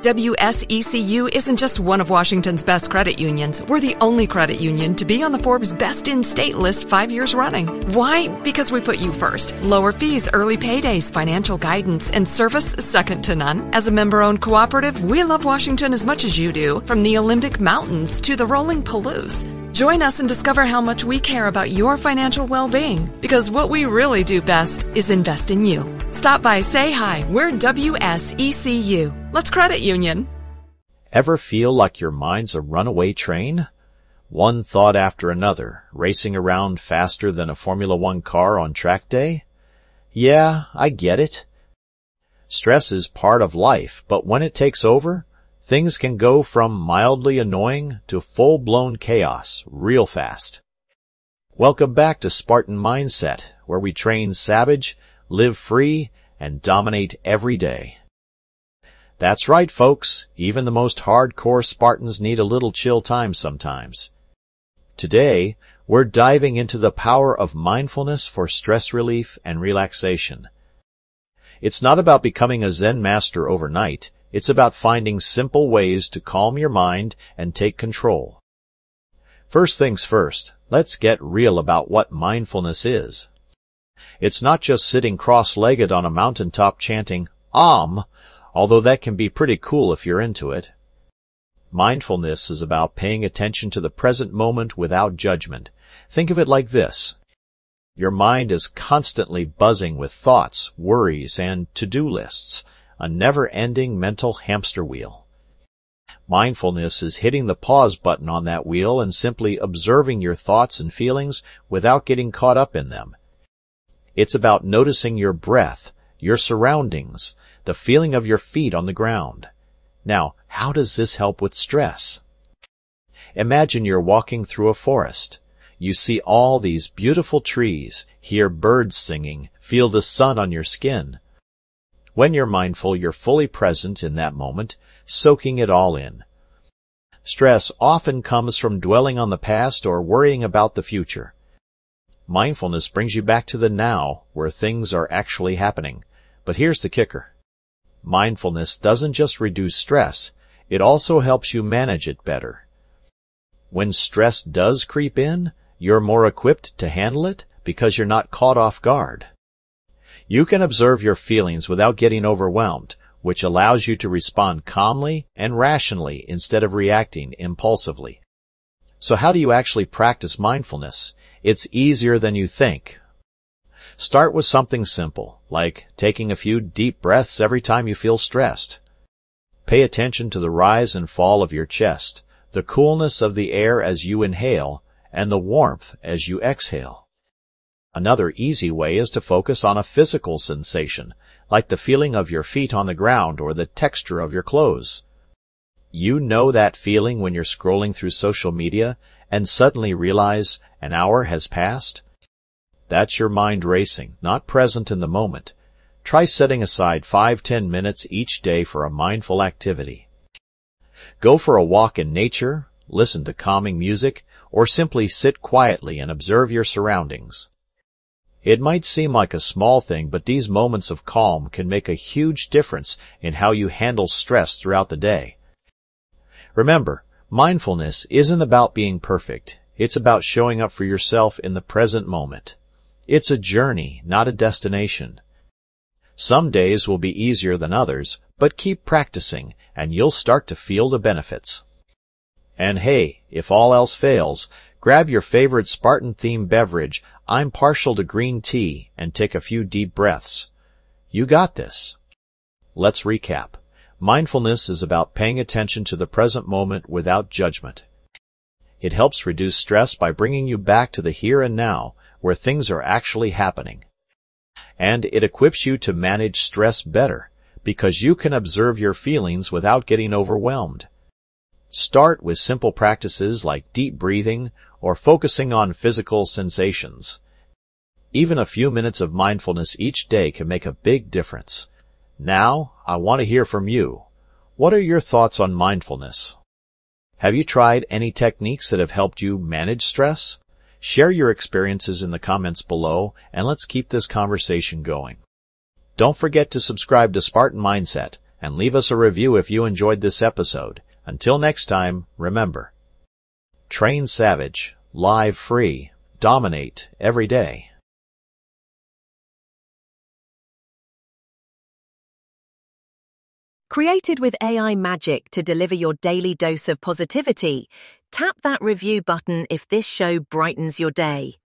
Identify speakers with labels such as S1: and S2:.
S1: WSECU isn't just one of Washington's best credit unions. We're the only credit union to be on the Forbes Best in State list 5 years running. Why? Because we put you first. Lower fees, early paydays, financial guidance, and service second to none. As a member-owned cooperative, we love Washington as much as you do, from the Olympic Mountains to the rolling Palouse. Join us and discover how much we care about your financial well-being, because what we really do best is invest in you. Stop by, say hi. We're WSECU. Let's credit union.
S2: Ever feel like your mind's a runaway train? One thought after another, racing around faster than a Formula One car on track day? Yeah, I get it. Stress is part of life, but when it takes over, things can go from mildly annoying to full-blown chaos real fast. Welcome back to Spartan Mindset, where we train savage, live free, and dominate every day. That's right, folks. Even the most hardcore Spartans need a little chill time sometimes. Today, we're diving into the power of mindfulness for stress relief and relaxation. It's not about becoming a Zen master overnight. It's about finding simple ways to calm your mind and take control. First things first, let's get real about what mindfulness is. It's not just sitting cross-legged on a mountaintop chanting, although that can be pretty cool if you're into it. Mindfulness is about paying attention to the present moment without judgment. Think of it like this. Your mind is constantly buzzing with thoughts, worries, and to-do lists, a never-ending mental hamster wheel. Mindfulness is hitting the pause button on that wheel and simply observing your thoughts and feelings without getting caught up in them. It's about noticing your breath, your surroundings, the feeling of your feet on the ground. Now, how does this help with stress? Imagine you're walking through a forest. You see all these beautiful trees, hear birds singing, feel the sun on your skin. When you're mindful, you're fully present in that moment, soaking it all in. Stress often comes from dwelling on the past or worrying about the future. Mindfulness brings you back to the now, where things are actually happening. But here's the kicker. Mindfulness doesn't just reduce stress, it also helps you manage it better. When stress does creep in, you're more equipped to handle it because you're not caught off guard. You can observe your feelings without getting overwhelmed, which allows you to respond calmly and rationally instead of reacting impulsively. So how do you actually practice mindfulness? It's easier than you think. Start with something simple, like taking a few deep breaths every time you feel stressed. Pay attention to the rise and fall of your chest, the coolness of the air as you inhale, and the warmth as you exhale. Another easy way is to focus on a physical sensation, like the feeling of your feet on the ground or the texture of your clothes. You know that feeling when you're scrolling through social media and suddenly realize an hour has passed? That's your mind racing, not present in the moment. Try setting aside 5-10 minutes each day for a mindful activity. Go for a walk in nature, listen to calming music, or simply sit quietly and observe your surroundings. It might seem like a small thing, but these moments of calm can make a huge difference in how you handle stress throughout the day. Remember, mindfulness isn't about being perfect. It's about showing up for yourself in the present moment. It's a journey, not a destination. Some days will be easier than others, but keep practicing, and you'll start to feel the benefits. And hey, if all else fails, grab your favorite Spartan-themed beverage. I'm partial to green tea, and take a few deep breaths. You got this. Let's recap. Mindfulness is about paying attention to the present moment without judgment. It helps reduce stress by bringing you back to the here and now, where things are actually happening. And it equips you to manage stress better, because you can observe your feelings without getting overwhelmed. Start with simple practices like deep breathing or focusing on physical sensations. Even a few minutes of mindfulness each day can make a big difference. Now, I want to hear from you. What are your thoughts on mindfulness? Have you tried any techniques that have helped you manage stress? Share your experiences in the comments below, and let's keep this conversation going. Don't forget to subscribe to Spartan Mindset and leave us a review if you enjoyed this episode. Until next time, remember, train savage, live free, dominate every day.
S3: Created with AI magic to deliver your daily dose of positivity, tap that review button if this show brightens your day.